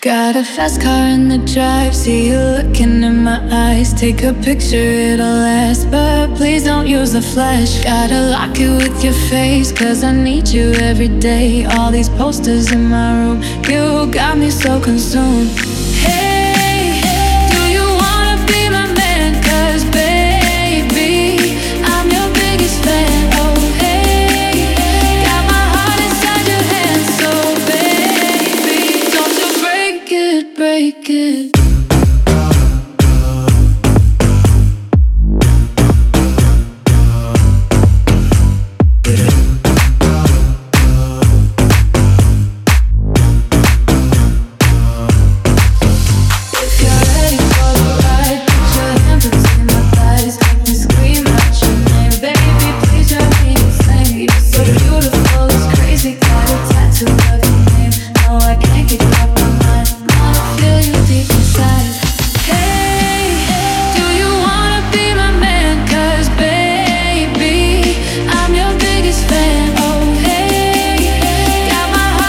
Got a fast car in the drive, see you looking in my eyes. Take a picture, it'll last, but please don't use the flash. Gotta lock it with your face, cause I need you every day. All these posters in my room, you got me so consumed. Hey, do you wanna be my man? Cause baby, I'm your biggest fan. Oh hey, got my heart inside your hands. So baby, don't you break it, break it.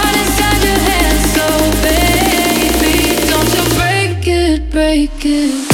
Break it.